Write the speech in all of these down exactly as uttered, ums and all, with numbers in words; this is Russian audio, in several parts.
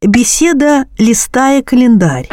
Беседа, листая календарь.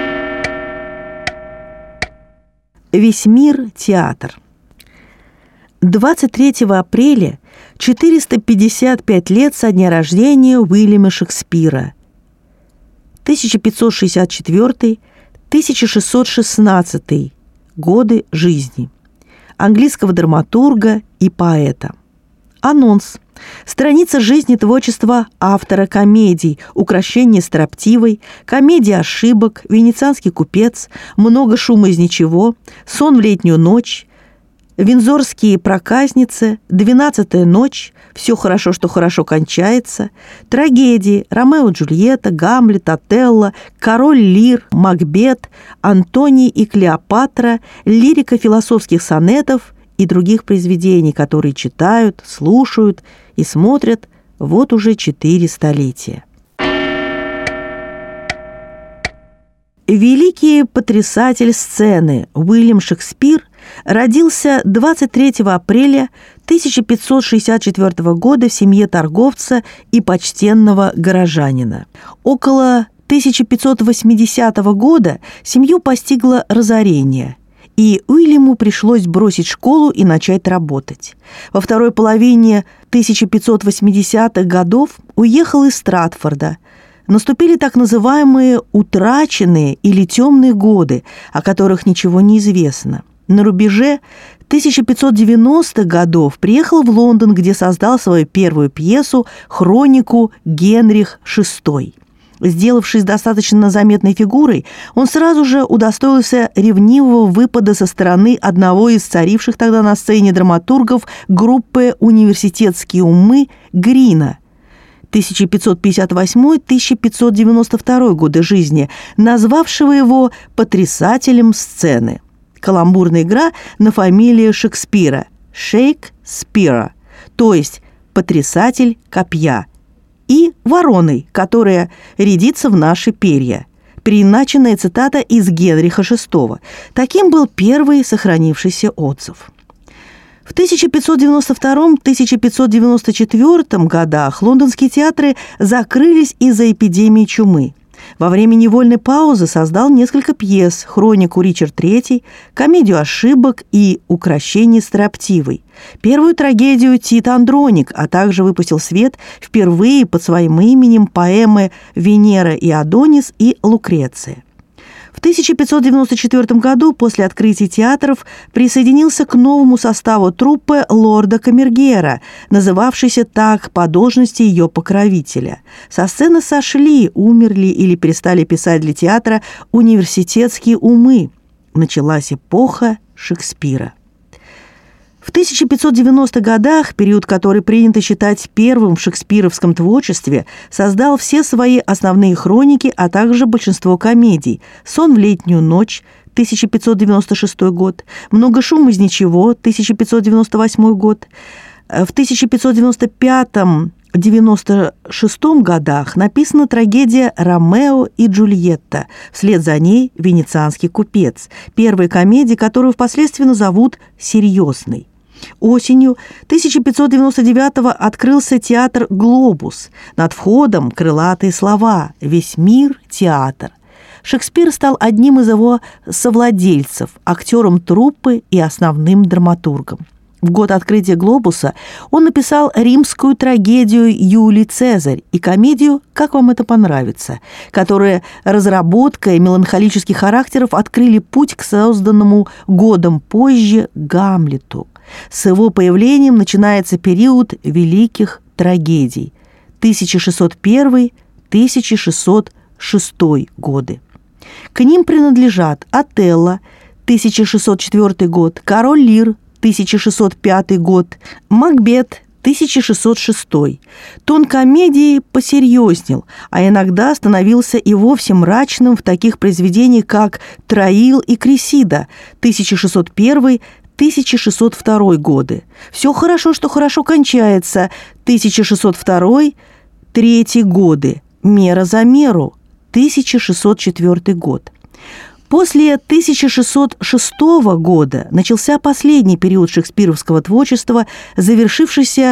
Весь мир – театр. двадцать третьего апреля четыреста пятьдесят пять лет со дня рождения Уильяма Шекспира. тысяча пятьсот шестьдесят четвёртый — тысяча шестьсот шестнадцатый годы жизни. Английского драматурга и поэта. Анонс. Страница жизни творчества автора комедий «Укрощение строптивой», «Комедия ошибок», «Венецианский купец», «Много шума из ничего», «Сон в летнюю ночь», «Виндзорские проказницы», «Двенадцатая ночь», «Все хорошо, что хорошо кончается», трагедии «Ромео и Джульетта», «Гамлет», «Отелло», «Король Лир», «Макбет», «Антоний и Клеопатра», лирика философских сонетов и других произведений, которые читают, слушают и смотрят вот уже четыре столетия. Великий потрясатель сцены Уильям Шекспир родился двадцать третьего апреля тысяча пятьсот шестьдесят четвёртого года в семье торговца и почтенного горожанина. Около тысяча пятьсот восьмидесятого года семью постигло разорение, и Уильяму пришлось бросить школу и начать работать. Во второй половине тысяча пятьсот восьмидесятых годов уехал из Стратфорда. Наступили так называемые «утраченные» или «темные годы», о которых ничего не известно. На рубеже тысяча пятьсот девяностых годов приехал в Лондон, где создал свою первую пьесу «Хронику Генрих шестой». Сделавшись достаточно заметной фигурой, он сразу же удостоился ревнивого выпада со стороны одного из царивших тогда на сцене драматургов группы «Университетские умы» Грина, тысяча пятьсот пятьдесят восьмой — тысяча пятьсот девяносто второй годы жизни, назвавшего его потрясателем сцены. Каламбурная игра на фамилию Шекспира – Шейкспира, то есть потрясатель копья, и вороной, которая рядится в наши перья. Переиначенная цитата из Генриха шестого. Таким был первый сохранившийся отзыв. В тысяча пятьсот девяносто втором — тысяча пятьсот девяносто четвёртом годах лондонские театры закрылись из-за эпидемии чумы. Во время невольной паузы создал несколько пьес: «Хронику Ричард третий», «Комедию ошибок» и «Укрощение строптивой», первую трагедию «Тит Андроник», а также выпустил в свет впервые под своим именем поэмы «Венера и Адонис» и «Лукреция». В тысяча пятьсот девяносто четвёртом году после открытия театров присоединился к новому составу труппы лорда Камергера, называвшейся так по должности ее покровителя. Со сцены сошли, умерли или перестали писать для театра университетские умы. Началась эпоха Шекспира. В тысяча пятьсот девяностых годах, период, который принято считать первым в шекспировском творчестве, создал все свои основные хроники, а также большинство комедий: «Сон в летнюю ночь» тысяча пятьсот девяносто шестой год, «Много шума из ничего» тысяча пятьсот девяносто восьмой год. В тысяча пятьсот девяносто пятом — девяносто шестом годах написана трагедия «Ромео и Джульетта», вслед за ней «Венецианский купец», первая комедия, которую впоследствии назовут «серьезной». Осенью тысяча пятьсот девяносто девятого открылся театр «Глобус». Над входом крылатые слова «Весь мир – театр». Шекспир стал одним из его совладельцев, актером труппы и основным драматургом. В год открытия «Глобуса» он написал римскую трагедию «Юлий Цезарь» и комедию «Как вам это понравится», которые разработкой меланхолических характеров открыли путь к созданному годом позже «Гамлету». С его появлением начинается период великих трагедий тысяча шестьсот первый — тысяча шестьсот шестой годы. К ним принадлежат «Отелло» тысяча шестьсот четвёртый год, «Король Лир» тысяча шестьсот пятый год, «Макбет» тысяча шестьсот шестой. Тон комедии посерьезнел, а иногда становился и вовсе мрачным в таких произведениях, как «Троил и Кресида» тысяча шестьсот первый — тысяча шестьсот второй годы, «Все хорошо, что хорошо кончается» тысяча шестьсот второй — третий годы, «Мера за меру» тысяча шестьсот четвёртый год. После тысяча шестьсот шестого года начался последний период шекспировского творчества, завершившийся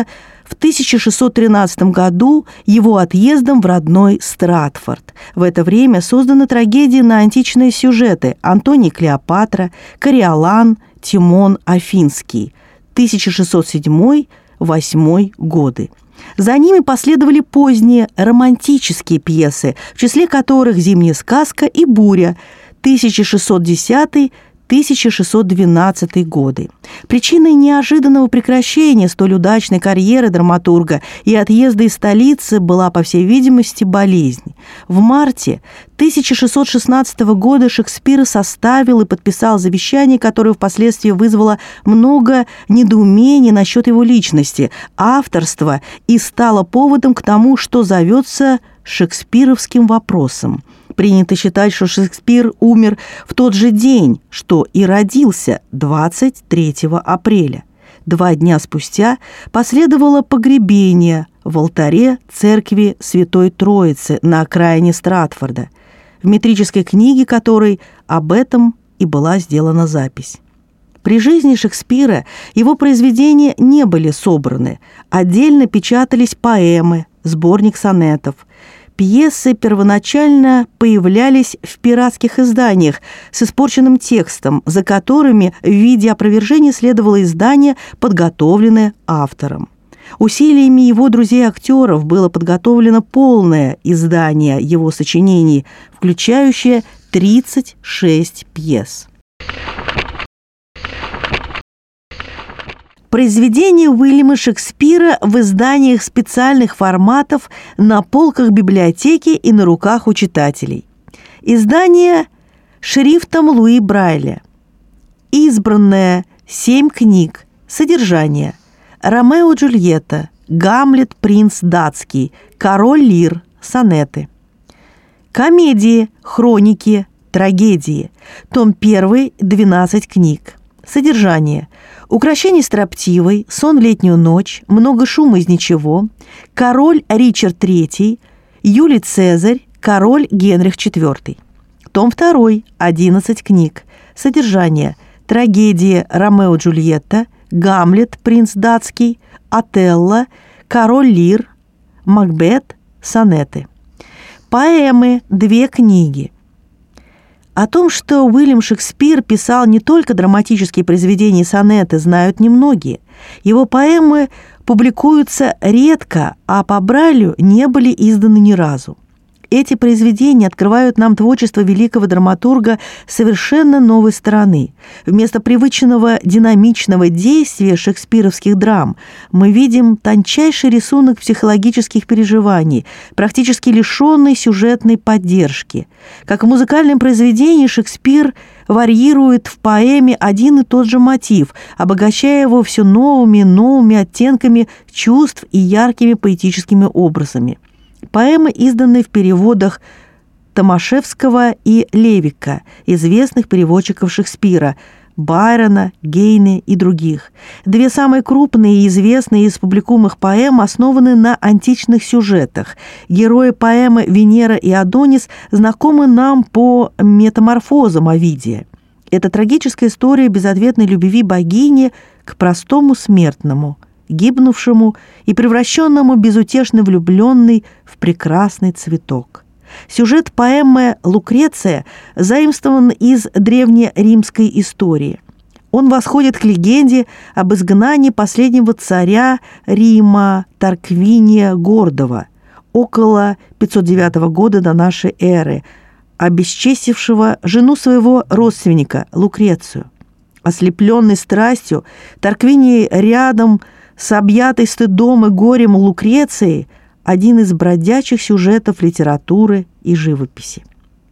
в тысяча шестьсот тринадцатом году его отъездом в родной Стратфорд. В это время созданы трагедии на античные сюжеты «Антоний и Клеопатра», «Кориолан», «Тимон Афинский», тысяча шестьсот седьмой — восьмой годы. За ними последовали поздние романтические пьесы, в числе которых «Зимняя сказка» и «Буря», тысяча шестьсот десятый — тысяча шестьсот двенадцатый годы. Причиной неожиданного прекращения столь удачной карьеры драматурга и отъезда из столицы была, по всей видимости, болезнь. В марте тысяча шестьсот шестнадцатого года Шекспир составил и подписал завещание, которое впоследствии вызвало много недоумений насчет его личности, авторства и стало поводом к тому, что зовется шекспировским вопросом. Принято считать, что Шекспир умер в тот же день, что и родился, двадцать третьего апреля. Два дня спустя последовало погребение в алтаре церкви Святой Троицы на окраине Стратфорда, в метрической книге которой об этом и была сделана запись. При жизни Шекспира его произведения не были собраны, отдельно печатались поэмы, сборник сонетов. Пьесы первоначально появлялись в пиратских изданиях с испорченным текстом, за которыми в виде опровержения следовало издание, подготовленное автором. Усилиями его друзей-актеров было подготовлено полное издание его сочинений, включающее тридцать шесть пьес. Произведения Уильяма Шекспира в изданиях специальных форматов на полках библиотеки и на руках у читателей. Издание шрифтом Луи Брайля. Избранное семь книг. Содержание: Ромео и Джульетта, Гамлет, принц датский, Король Лир, сонеты. Комедии, хроники, трагедии. Том один, двенадцать книг. Содержание: Укрощение строптивой, Сон в летнюю ночь, Много шума из ничего, Король Ричард третий, Юлий Цезарь, Король Генрих четвёртый. Том два, одиннадцать книг. Содержание: Трагедия Ромео и Джульетта, Гамлет, принц датский, Отелло, Король Лир, Макбет, сонеты. Поэмы, две книги. О том, что Уильям Шекспир писал не только драматические произведения и сонеты, знают немногие. Его поэмы публикуются редко, а по Брайлю не были изданы ни разу. Эти произведения открывают нам творчество великого драматурга совершенно новой стороны. Вместо привычного динамичного действия шекспировских драм мы видим тончайший рисунок психологических переживаний, практически лишенный сюжетной поддержки. Как в музыкальном произведении, Шекспир варьирует в поэме один и тот же мотив, обогащая его все новыми и новыми оттенками чувств и яркими поэтическими образами. Поэмы изданы в переводах Томашевского и Левика, известных переводчиков Шекспира, Байрона, Гейне и других. Две самые крупные и известные из публикуемых поэм основаны на античных сюжетах. Герои поэмы «Венера и Адонис» знакомы нам по метаморфозам Овидия. Это трагическая история безответной любви богини к простому смертному, гибнувшему и превращенному безутешно влюбленный в прекрасный цветок. Сюжет поэмы «Лукреция» заимствован из древнеримской истории. Он восходит к легенде об изгнании последнего царя Рима Тарквиния Гордого около пятьсот девятого года до нашей эры, обесчестившего жену своего родственника Лукрецию. Ослепленный страстью, Тарквиний рядом с объятой стыдом и горем Лукрецией один из бродячих сюжетов литературы и живописи.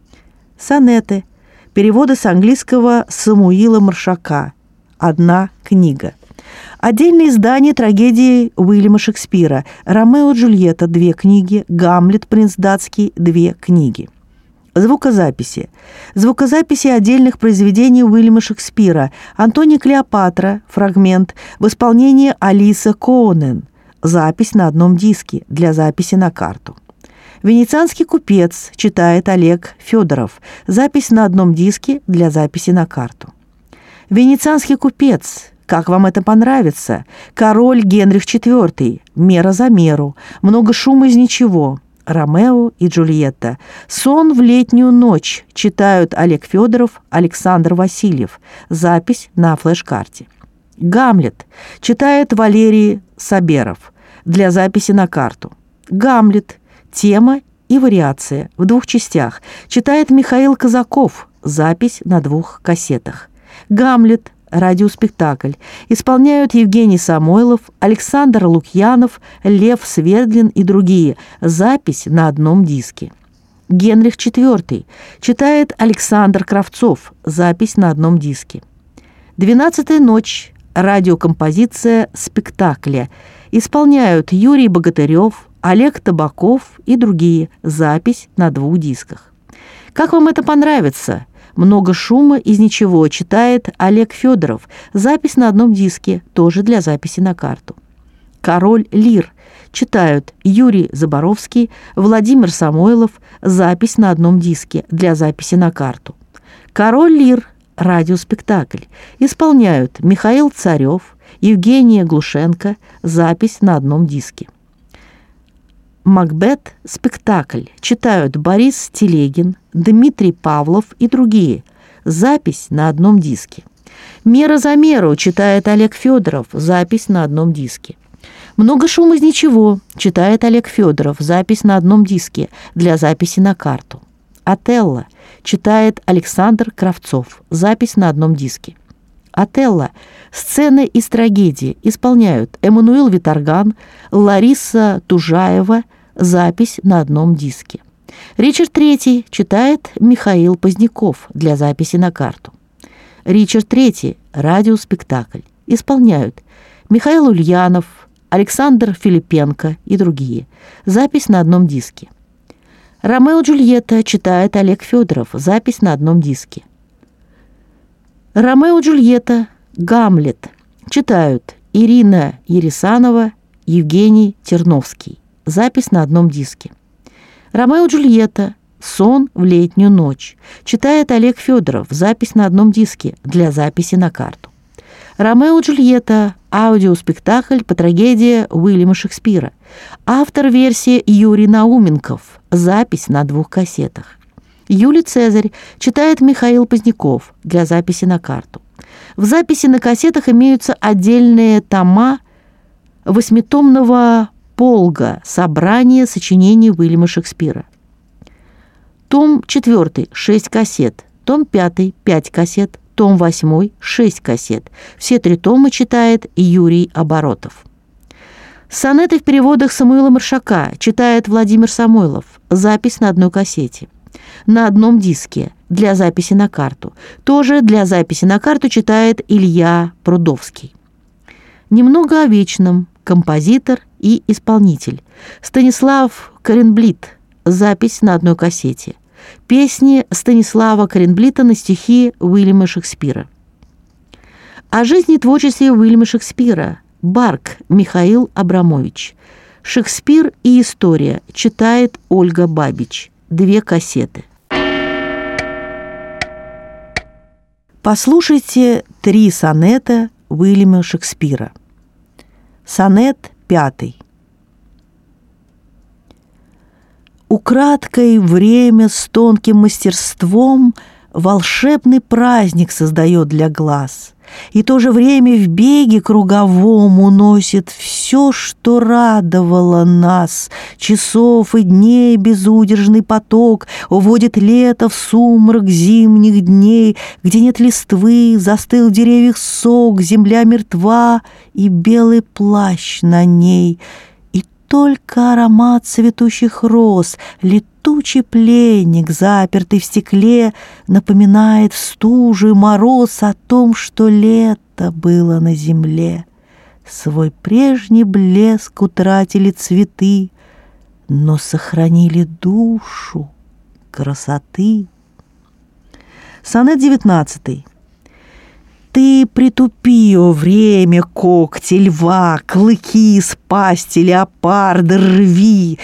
Сонеты. Переводы с английского Самуила Маршака. Одна книга. Отдельное издание трагедии Уильяма Шекспира. Ромео и Джульетта. Две книги. Гамлет, принц датский. Две книги. Звукозаписи. Звукозаписи отдельных произведений Уильяма Шекспира. Антоний и Клеопатра. Фрагмент. В исполнении Алисы Коунен. Запись на одном диске для записи на карту. «Венецианский купец» читает Олег Федоров. Запись на одном диске для записи на карту. «Венецианский купец» Как вам это понравится? Король Генрих четвёртый. Мера за меру. Много шума из ничего. Ромео и Джульетта. Сон в летнюю ночь. Читают Олег Федоров, Александр Васильев. Запись на флеш-карте. Гамлет. Читает Валерий Саберов. Для записи на карту. Гамлет. Тема и вариация в двух частях. Читает Михаил Казаков. Запись на двух кассетах. Гамлет. Радиоспектакль. Исполняют Евгений Самойлов, Александр Лукьянов, Лев Свердлин и другие. Запись на одном диске. Генрих четвёртый. Читает Александр Кравцов. Запись на одном диске. «Двенадцатая ночь». Радиокомпозиция спектакля. Исполняют Юрий Богатырев, Олег Табаков и другие. Запись на двух дисках. Как вам это понравится? Много шума из ничего. Читает Олег Федоров. Запись на одном диске, тоже для записи на карту. Король Лир. Читают Юрий Заборовский, Владимир Самойлов. Запись на одном диске, для записи на карту. Король Лир. Радиоспектакль. Исполняют Михаил Царев, Евгения Глушенко. Запись на одном диске. Макбет. Спектакль. Читают Борис Телегин, Дмитрий Павлов и другие. Запись на одном диске. Мера за меру. Читает Олег Федоров. Запись на одном диске. Много шума из ничего. Читает Олег Федоров. Запись на одном диске, для записи на карту. Отелло. Читает Александр Кравцов. Запись на одном диске. Отелло. Сцены из трагедии. Исполняют Эммануил Виторган, Лариса Тужаева. Запись на одном диске. Ричард третий. Читает Михаил Поздняков. Для записи на карту. Ричард третий. Радиоспектакль. Исполняют Михаил Ульянов, Александр Филипенко и другие. Запись на одном диске. Ромео и Джульетта. Читает Олег Федоров. Запись на одном диске. Ромео и Джульетта. Гамлет. Читают Ирина Ересанова, Евгений Терновский. Запись на одном диске. Ромео и Джульетта. Сон в летнюю ночь. Читает Олег Федоров. Запись на одном диске, для записи на карту. Ромео и Джульетта. Аудиоспектакль по трагедии Уильяма Шекспира. Автор версии Юрий Науменков. Запись на двух кассетах. Юлий Цезарь. Читает Михаил Поздняков. Для записи на карту. В записи на кассетах имеются отдельные тома восьмитомного полга собрания сочинений Уильяма Шекспира. Том четвёртый. шесть кассет. Том пятый. пять кассет. Том восьмой. шесть кассет. Все три тома читает Юрий Оборотов. Сонеты в переводах Самуила Маршака. Читает Владимир Самойлов. Запись на одной кассете. На одном диске, для записи на карту. Тоже для записи на карту читает Илья Прудовский. Немного о вечном. Композитор и исполнитель. Станислав Коренблит. Запись на одной кассете. Песни Станислава Коренблита на стихи Уильяма Шекспира. О жизни и творчестве Уильяма Шекспира. Барк Михаил Абрамович. Шекспир и история. Читает Ольга Бабич. Две кассеты. Послушайте три сонета Уильяма Шекспира. Сонет пятый. Украдкой время с тонким мастерством волшебный праздник создает для глаз, и то же время в беге круговом уносит все, что радовало нас. Часов и дней безудержный поток уводит лето в сумрак зимних дней, где нет листвы, застыл в деревьях сок, земля мертва и белый плащ на ней. Только аромат цветущих роз, летучий пленник, запертый в стекле, напоминает в стуже мороз о том, что лето было на земле. Свой прежний блеск утратили цветы, но сохранили душу красоты. Сонет девятнадцатый. Ты притупи, о время, когти льва, клыки из пасти леопарда рви, в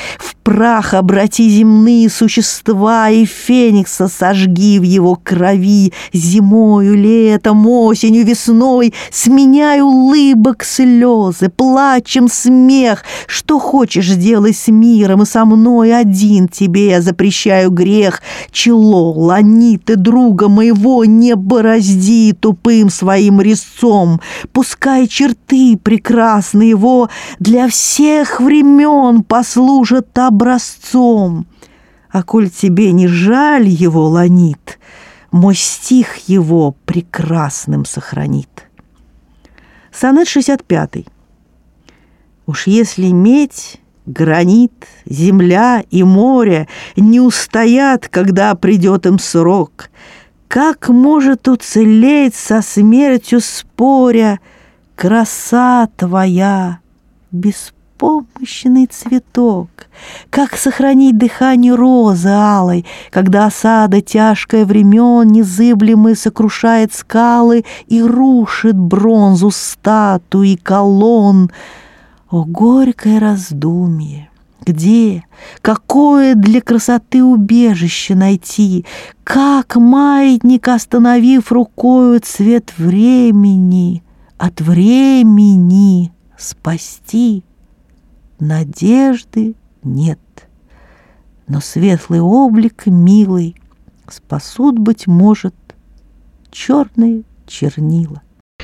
прах обрати земные существа, и феникса сожги в его крови. Зимою, летом, осенью, весной сменяй улыбок слезы, плачем смех. Что хочешь, делай с миром, и со мной один тебе я запрещаю грех. Чело, лани ты друга моего, не борозди тупым своим резцом. Пускай черты прекрасны его для всех времен послужат образцом. А коль тебе не жаль его, ланит, мой стих его прекрасным сохранит. Сонет шестьдесят пятый. Уж если медь, гранит, земля и море не устоят, когда придет им срок, как может уцелеть со смертью споря краса твоя, беспомощный цветок? Как сохранить дыхание розы алой, когда осада тяжкая времен незыблемой сокрушает скалы и рушит бронзу статуи колонн? О, горькое раздумье! Где, какое для красоты убежище найти? Как маятник, остановив рукою цвет времени, от времени спасти? Надежды нет, но светлый облик милый спасут, быть может, черные чернила.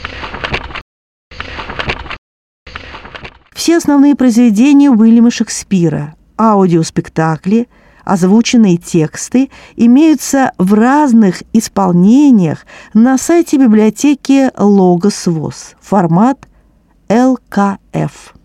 Все основные произведения Уильяма Шекспира, аудиоспектакли, озвученные тексты имеются в разных исполнениях на сайте библиотеки Логос ВОС, формат эл ка эф.